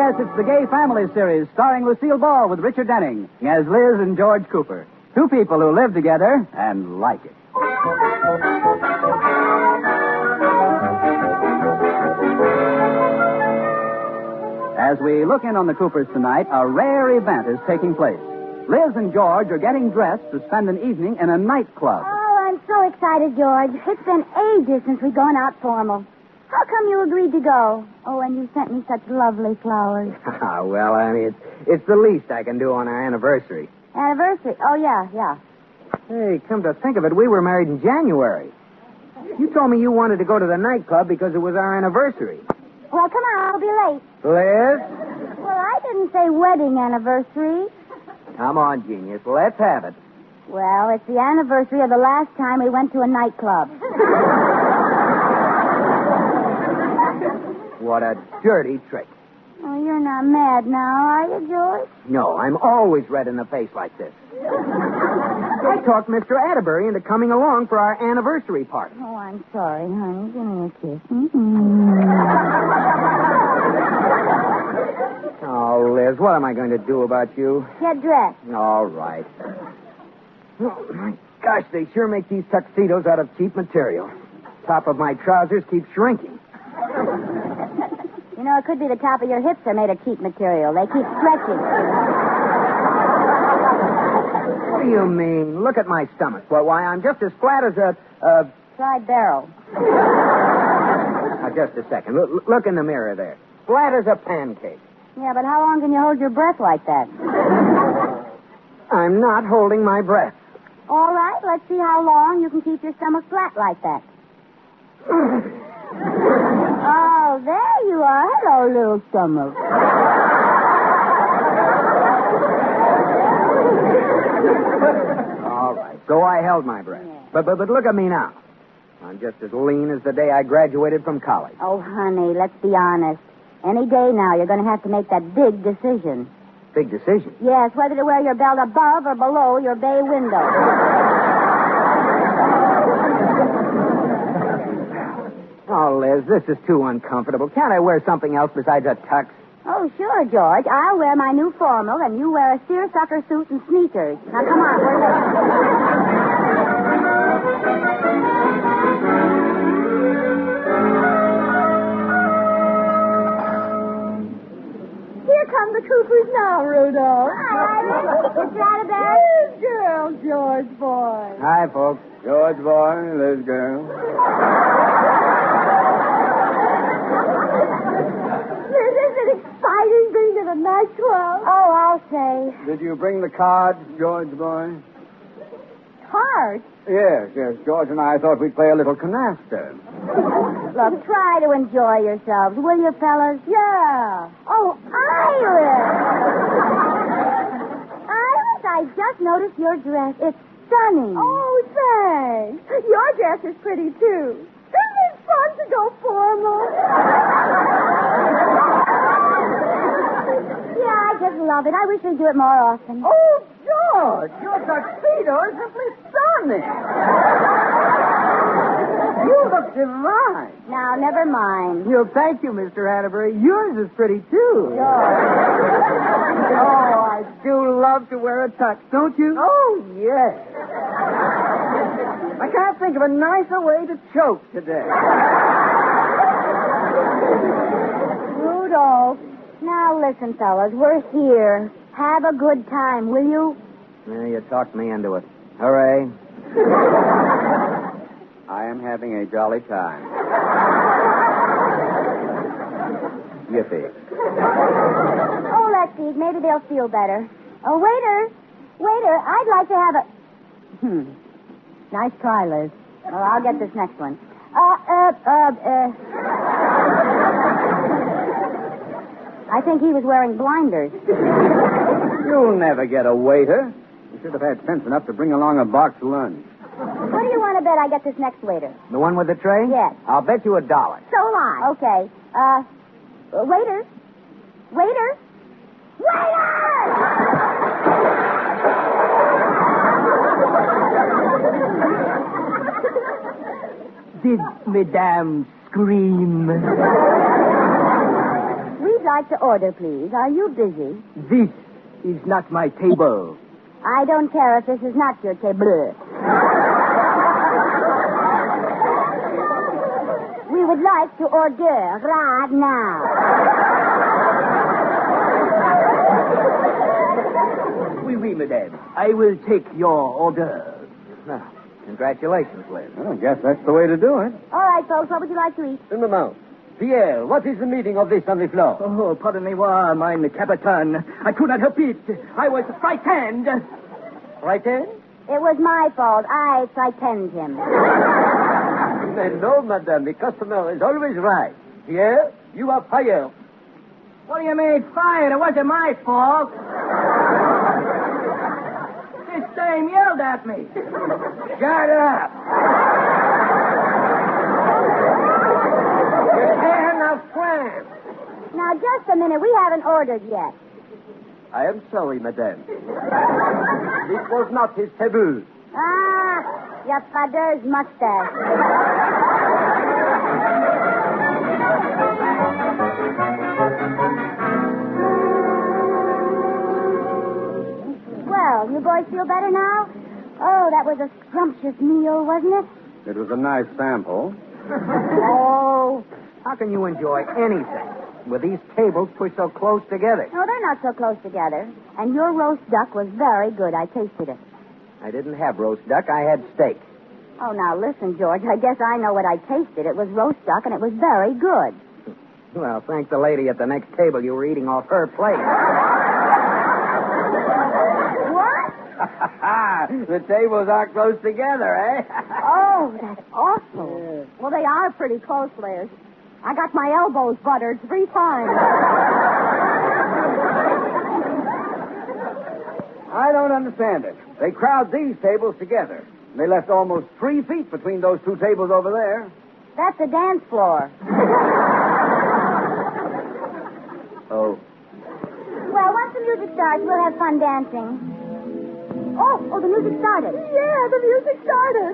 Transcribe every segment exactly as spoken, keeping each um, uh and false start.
Yes, it's the Gay Family series starring Lucille Ball with Richard Denning as Liz and George Cooper. Two people who live together and like it. As we look in on the Coopers tonight, a rare event is taking place. Liz and George are getting dressed to spend an evening in a nightclub. Oh, I'm so excited, George. It's been ages since we've gone out formal. How come you agreed to go? Oh, and you sent me such lovely flowers. Well, I mean, it's, it's the least I can do on our anniversary. Anniversary? Oh, yeah, yeah. Hey, come to think of it, we were married in January. You told me you wanted to go to the nightclub because it was our anniversary. Well, come on, I'll be late. Liz? Well, I didn't say wedding anniversary. Come on, genius. Let's have it. Well, it's the anniversary of the last time we went to a nightclub. What a dirty trick. Oh, you're not mad now, are you, George? No, I'm always red in the face like this. I talked Mister Atterbury into coming along for our anniversary party. Oh, I'm sorry, honey. Give me a kiss. Mm-mm. Oh, Liz, what am I going to do about you? Get dressed. All right. Oh, my gosh, they sure make these tuxedos out of cheap material. Top of my trousers keeps shrinking. You know, it could be the top of your hips are made of cheap material. They keep stretching. What do you mean? Look at my stomach. Well, why, I'm just as flat as a... a... Fried barrel. Now, just a second. Look, look in the mirror there. Flat as a pancake. Yeah, but how long can you hold your breath like that? I'm not holding my breath. All right, let's see how long you can keep your stomach flat like that. Oh, there you are. Hello, little stomach. All right, so I held my breath. Yeah. But, but but look at me now. I'm just as lean as the day I graduated from college. Oh, honey, let's be honest. Any day now, you're going to have to make that big decision. Big decision. Yes, whether to wear your belt above or below your bay window. Oh, Liz, this is too uncomfortable. Can't I wear something else besides a tux? Oh, sure, George. I'll wear my new formal, and you wear a seersucker suit and sneakers. Now, come on, we're late. Here come the Coopers now, Rudolph. Hi, Iris. Mister Atterbury. Liz girl, George boy. Hi, folks. George boy, Liz girl. Liz, isn't it exciting being at a nightclub? Oh, I'll say. Did you bring the cards, George boy? Cards? Yes, yes. George and I thought we'd play a little canasta. Look, try to enjoy yourselves, will you, fellas? Yeah. Oh, Iris! Iris, I just noticed your dress. It's stunning. Oh, thanks. Your dress is pretty, too. Isn't it fun to go formal? Yeah, I just love it. I wish we'd do it more often. Oh, George, your tuxedo is simply stunning. You look divine. Now, never mind. You thank you, Mister Atterbury. Yours is pretty, too. George. Oh, I do love to wear a tux, don't you? Oh, yes. I can't think of a nicer way to choke today. Rudolph. Now, listen, fellas, we're here. Have a good time, will you? Yeah, you talked me into it. Hooray. I am having a jolly time. Yippee. Oh, let's see. Maybe they'll feel better. Oh, waiter. Waiter, I'd like to have a... Hmm. Nice try, Liz. Well, I'll get this next one. Uh, uh, uh, uh... I think he was wearing blinders. You'll never get a waiter. You should have had sense enough to bring along a box lunch. What do you want to bet I get this next waiter? The one with the tray? Yes. I'll bet you a dollar. So will I. Okay. Uh, uh, waiter. Waiter. Did Madame scream? We like to order, please? Are you busy? This is not my table. I don't care if this is not your table. We would like to order right now. Oui, oui, madame. I will take your order. Now, congratulations, Liz. Well, I guess that's the way to do it. All right, folks, what would you like to eat? In the mouth. Pierre, what is the meaning of this on the floor? Oh, pardonnez-moi, mein Captain. I could not help it. I was frightened. Frightened? It was my fault. I frightened him. No, madame. The customer is always right. Pierre, you are fired. What do you mean, fired? It wasn't my fault. This dame yelled at me. Shut up. You can't friend. Now, just a minute. We haven't ordered yet. I am sorry, madame. This was not his taboo. Ah, your father's mustache. Well, you boys feel better now? Oh, that was a scrumptious meal, wasn't it? It was a nice sample. Oh, how can you enjoy anything with these tables pushed so close together? No, they're not so close together. And your roast duck was very good. I tasted it. I didn't have roast duck. I had steak. Oh, now listen, George. I guess I know what I tasted. It was roast duck, and it was very good. Well, thank the lady at the next table. You were eating off her plate. What? The tables are close together, eh? Oh, that's awful. Well, they are pretty close, Liz. I got my elbows buttered three times. I don't understand it. They crowd these tables together. They left almost three feet between those two tables over there. That's the dance floor. Oh. Well, once the music starts, we'll have fun dancing. Oh, oh, the music started. Yeah, the music started.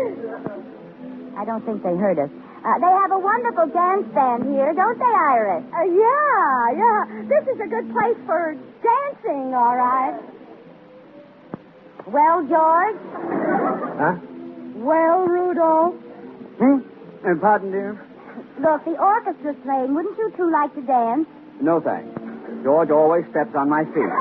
I don't think they heard us. Uh, they have a wonderful dance band here, don't they, Iris? Uh, yeah, yeah. This is a good place for dancing, all right. Well, George? Huh? Well, Rudolph? Hmm? Uh, pardon, dear? Look, the orchestra's playing. Wouldn't you two like to dance? No, thanks. George always steps on my feet.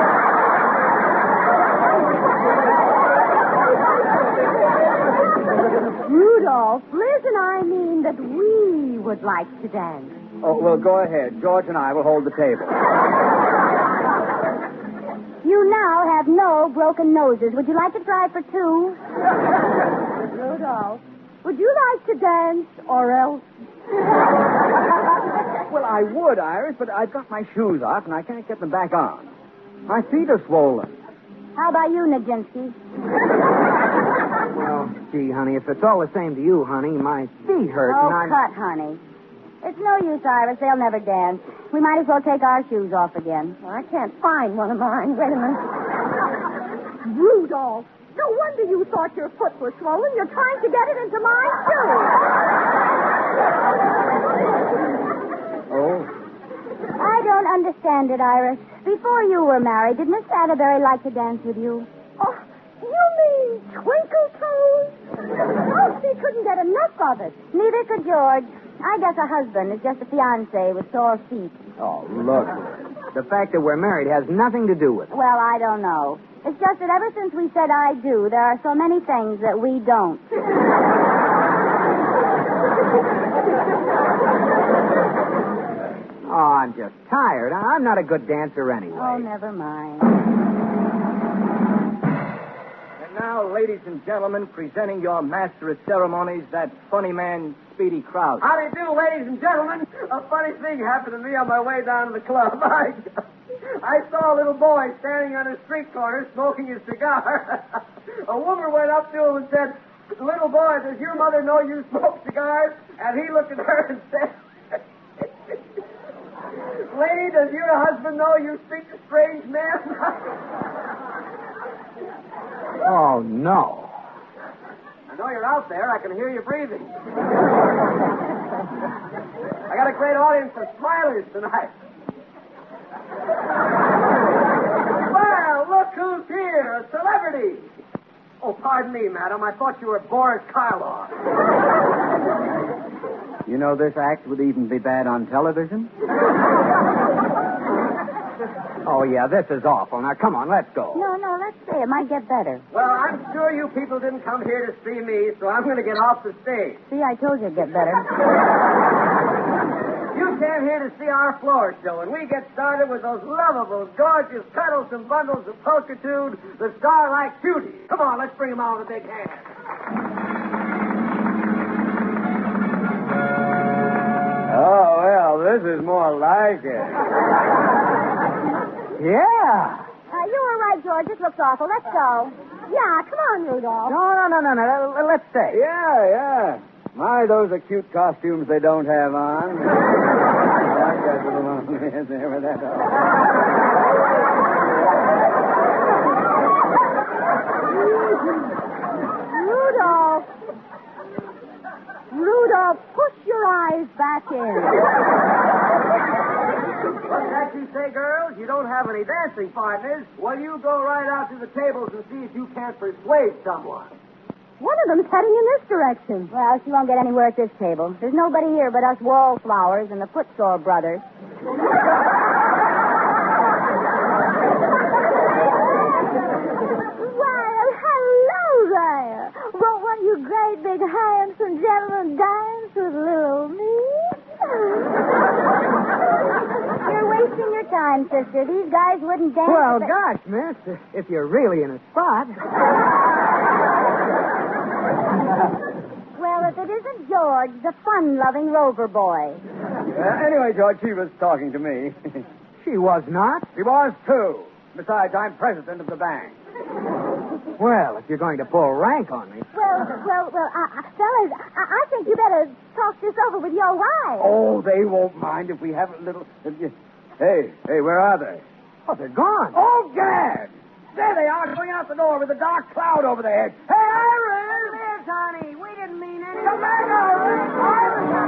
Rudolph, Liz and I mean that we would like to dance. Oh, well, go ahead. George and I will hold the table. You now have no broken noses. Would you like to try for two? Rudolph, would you like to dance or else? Well, I would, Iris, but I've got my shoes off and I can't get them back on. My feet are swollen. How about you, Nijinsky? Well, gee, honey, if it's all the same to you, honey, my feet hurt Oh, and I'm... cut, honey. It's no use, Iris. They'll never dance. We might as well take our shoes off again. Well, I can't find one of mine. Wait a minute. Rudolph, no wonder you thought your foot was swollen. You're trying to get it into my shoe. Oh? I don't understand it, Iris. Before you were married, did Miss Atterbury like to dance with you? Oh, you mean Twinkle Toes? Oh, she couldn't get enough of it. Neither could George. I guess a husband is just a fiancé with sore feet. Oh, look. The fact that we're married has nothing to do with it. Well, I don't know. It's just that ever since we said I do, there are so many things that we don't. Oh, I'm just tired. I'm not a good dancer anyway. Oh, never mind. And now, ladies and gentlemen, presenting your master of ceremonies, that funny man, Speedy Krause. How do you do, ladies and gentlemen? A funny thing happened to me on my way down to the club. I, I saw a little boy standing on a street corner smoking his cigar. A woman went up to him and said, "Little boy, does your mother know you smoke cigars?" And he looked at her and said, "Lady, does your husband know you speak to strange men?" Oh, no. I know you're out there. I can hear you breathing. I got a great audience of smilers tonight. Well, look who's here, a celebrity. Oh, pardon me, madam. I thought you were Boris Karloff. You know this act would even be bad on television? Oh, yeah, this is awful. Now, come on, let's go. No, no, let's stay. It might get better. Well, I'm sure you people didn't come here to see me, so I'm going to get off the stage. See, I told you it'd get better. You came here to see our floor show, and we get started with those lovable, gorgeous petals and bundles of pulchritude, the star-like cuties. Come on, let's bring them out with a big hand. Oh, well, this is more like it. Yeah. Uh, you were right, George. This looks awful. Let's go. Yeah, come on, Rudolph. No, no, no, no, no. Let's stay. Yeah, yeah. My, those are cute costumes they don't have on. Rudolph. Rudolph, push your eyes back in. What's that you say, girls? You don't have any dancing partners. Well, you go right out to the tables and see if you can't persuade someone. One of them's heading in this direction. Well, she won't get anywhere at this table. There's nobody here but us wallflowers and the footsore brothers. Well, hello there. Won't one of you great big handsome gentlemen dance with little me? You're wasting your time, sister. These guys wouldn't dance. Well, if they- gosh, miss, if you're really in a spot. Well, if it isn't George, the fun-loving Rover boy. Uh, anyway, George, she was talking to me. She was not. She was, too. Besides, I'm president of the bank. Well, if you're going to pull rank on me. Well, well, well, uh, uh, fellas, I-, I think you better talk this over with your wife. Oh, they won't mind if we have a little... Hey, hey, where are they? Oh, they're gone. Oh, Gad! There they are, going out the door with a dark cloud over their heads. Hey, Iris! Liz, honey, we didn't mean anything. Come back, Iris! Iris, come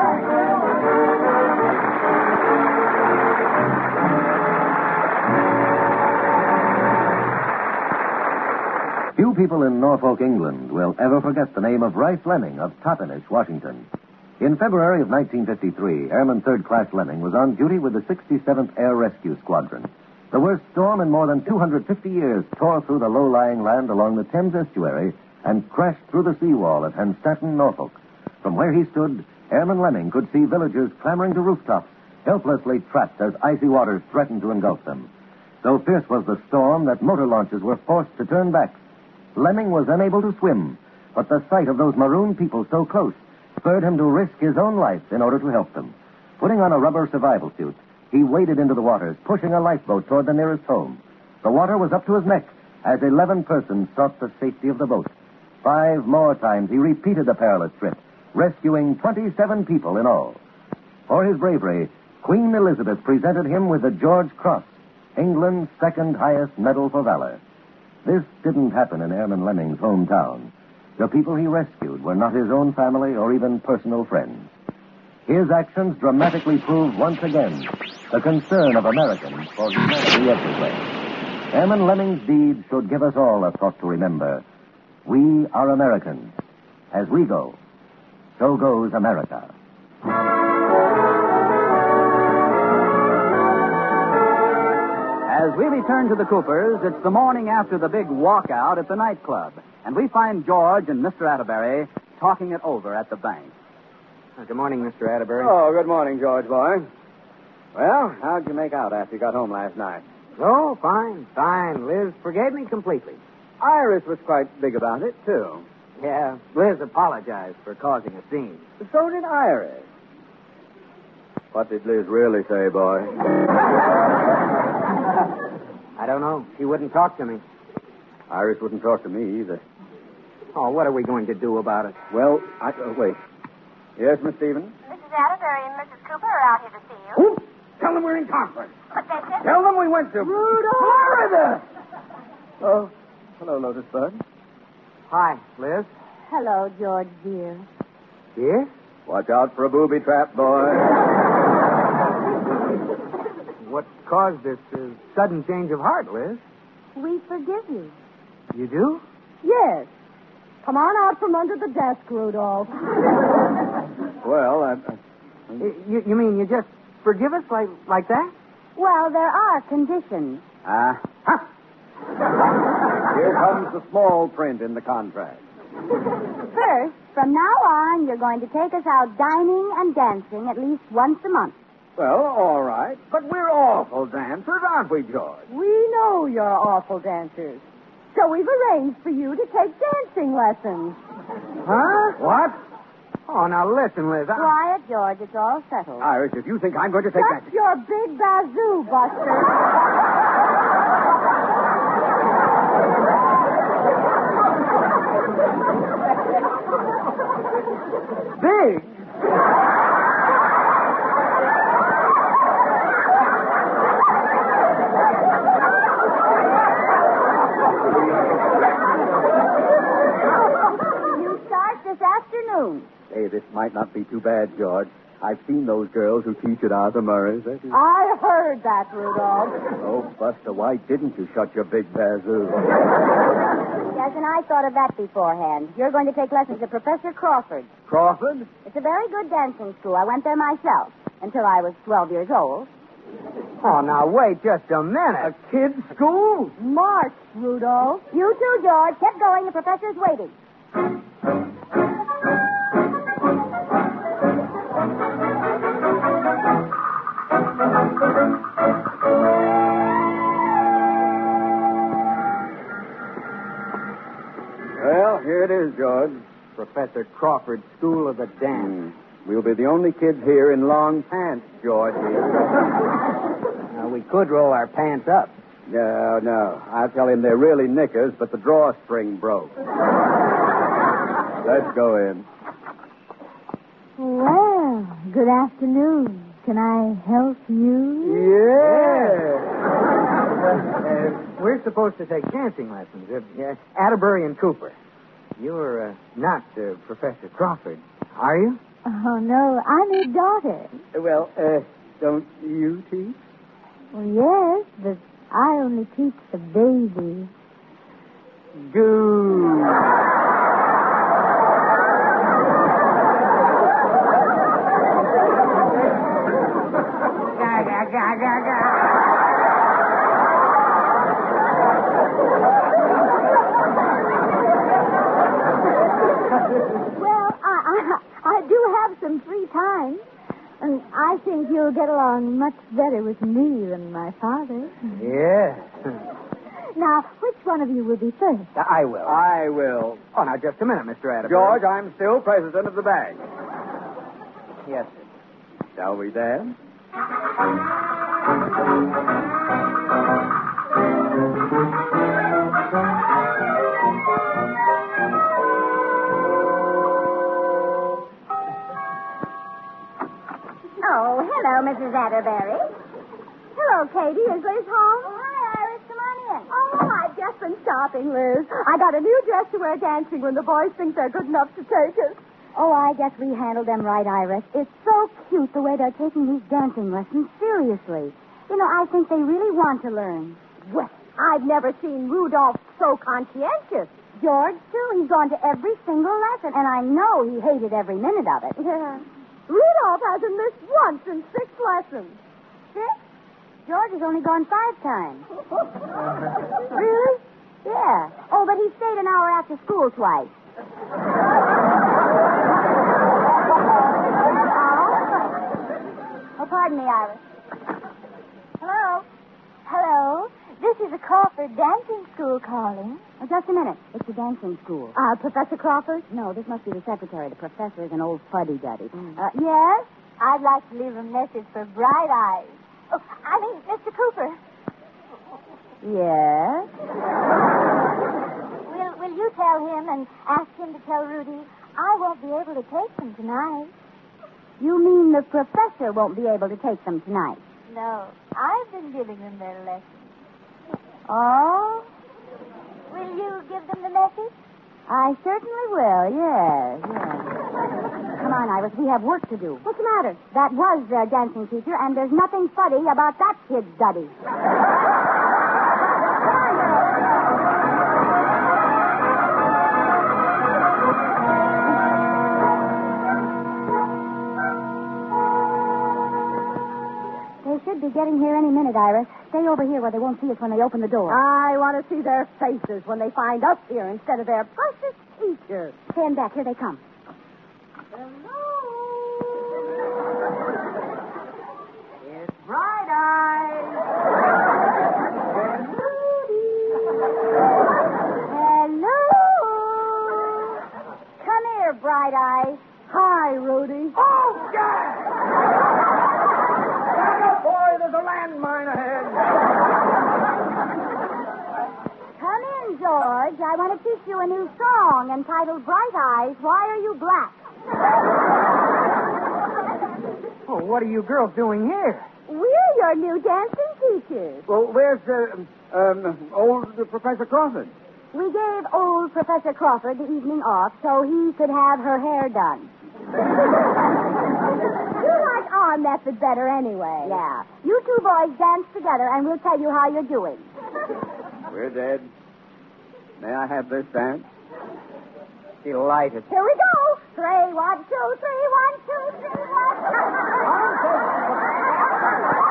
back! Few people in Norfolk, England, will ever forget the name of Rice Lemming of Toppenish, Washington. In February of nineteen fifty-three, Airman Third Class Lemming was on duty with the sixty-seventh Air Rescue Squadron. The worst storm in more than two hundred fifty years tore through the low-lying land along the Thames estuary and crashed through the seawall at Hunstanton, Norfolk. From where he stood, Airman Lemming could see villagers clambering to rooftops, helplessly trapped as icy waters threatened to engulf them. So fierce was the storm that motor launches were forced to turn back. Lemming was unable to swim, but the sight of those marooned people so close spurred him to risk his own life in order to help them. Putting on a rubber survival suit, he waded into the waters, pushing a lifeboat toward the nearest home. The water was up to his neck as eleven persons sought the safety of the boat. Five more times he repeated the perilous trip, rescuing twenty-seven people in all. For his bravery, Queen Elizabeth presented him with the George Cross, England's second highest medal for valor. This didn't happen in Airman Lemming's hometown. The people he rescued were not his own family or even personal friends. His actions dramatically proved once again the concern of Americans for humanity everywhere. Airman Lemming's deeds should give us all a thought to remember. We are Americans. As we go, so goes America. As we return to the Coopers, it's the morning after the big walkout at the nightclub, and we find George and Mister Atterbury talking it over at the bank. Uh, good morning, Mister Atterbury. Oh, good morning, George boy. Well, how'd you make out after you got home last night? Oh, fine, fine. Liz forgave me completely. Iris was quite big about it, too. Yeah, Liz apologized for causing a scene. So did Iris. What did Liz really say, boy? I don't know. She wouldn't talk to me. Iris wouldn't talk to me either. Oh, what are we going to do about it? Well, I... Uh, wait. Yes, Miss Stevens? Missus Atterbury and Missus Cooper are out here to see you. Who? Tell them we're in conference. What they said? Tell them we went to... Rudolph! Florida! Oh, hello, Lotus Bud. Hi, Liz. Hello, George, dear. Yes? Watch out for a booby trap, boy. what caused this uh, sudden change of heart, Liz? We forgive you. You do? Yes. Come on out from under the desk, Rudolph. Well, I, I... Y- You, you mean you just forgive us like like that? Well, there are conditions. Uh, huh. Here comes the small print in the contract. First, from now on, you're going to take us out dining and dancing at least once a month. Well, all right. But we're awful dancers, aren't we, George? We know you're awful dancers. So we've arranged for you to take dancing lessons. Huh? What? Oh, now listen, Liz. I... Quiet, George. It's all settled. Iris, if you think I'm going to take Shut that... your big bazoo, Buster. Big? You start this afternoon. Hey, this might not be too bad, George. I've seen those girls who teach at Arthur Murray's. That is... I heard that, Rudolph. Oh, Buster, why didn't you shut your big bazoo? Yes, and I thought of that beforehand. You're going to take lessons at Professor Crawford's. Crawford? It's a very good dancing school. I went there myself until I was twelve years old. Oh, now wait just a minute. A kid's school? March, Rudolph. You too, George. Keep going. The professor's waiting. Well, here it is, George. Professor Crawford's School of the Dance. Hmm. We'll be the only kids here in long pants, George. Now, we could roll our pants up. No, no. I'll tell him they're really knickers, but the drawstring broke. Let's go in. Well, good afternoon. Can I help you? Yeah. uh, we're supposed to take dancing lessons at uh, Atterbury and Cooper. You're uh, not uh, Professor Crawford, are you? Oh, no, I'm his daughter. Well, uh, don't you teach? Well, yes, but I only teach the babies. Goo. Gaga, gaga, gaga. Well, I, I, I do have some free time, and I think you'll get along much better with me than my father. Yeah. Now, which one of you will be first? I will. I will. Oh, now, just a minute, Mister Atterbury. George, I'm still president of the bank. Yes, sir. Shall we dance? Oh, hello, Missus Atterbury. Hello, Katie. Is Liz home? Oh, hi, Iris. Come on in. Oh, I've just been shopping, Liz. I got a new dress to wear dancing when the boys think they're good enough to take us. Oh, I guess we handled them right, Iris. It's so cute the way they're taking these dancing lessons seriously. You know, I think they really want to learn. Well, I've never seen Rudolph so conscientious. George, too. He's gone to every single lesson, and I know he hated every minute of it. Yeah. Rudolph hasn't missed once in six lessons. Six? George has only gone five times. Really? Yeah. Oh, but he stayed an hour after school twice. Oh, pardon me, Iris. Hello? Hello. This is a Crawford dancing school calling. Oh, just a minute. It's the dancing school. Uh, Professor Crawford? No, this must be the secretary. The professor is an old fuddy-duddy. Mm. Uh, yes? I'd like to leave a message for Bright Eyes. Oh, I mean, Mister Cooper. Yes? Will, will you tell him and ask him to tell Rudy I won't be able to take them tonight? You mean the professor won't be able to take them tonight? No, I've been giving them their lessons. Oh? Will you give them the message? I certainly will, yes, yes. Come on, Iris. We have work to do. What's the matter? That was their dancing teacher, and there's nothing funny about that kid's study. They should be getting here any minute, Iris. Stay over here where they won't see us when they open the door. I want to see their faces when they find us here instead of their precious teacher. Stand back. Here they come. It's Bright Eyes. Hello. Come here, Bright Eyes. Hi, Rudy. Oh, God! Boy, there's a landmine ahead. Come in, George. I want to teach you a new song entitled Bright Eyes, Why Are You Black? Oh, what are you girls doing here? We're your new dancing teachers. Well, where's uh, um, old Professor Crawford? We gave old Professor Crawford the evening off so he could have her hair done. You like our method better anyway. Yeah. You two boys dance together, and we'll tell you how you're doing. We're dead. May I have this dance? Delighted. Here we go. Three, one, two, three, one, two, three, one.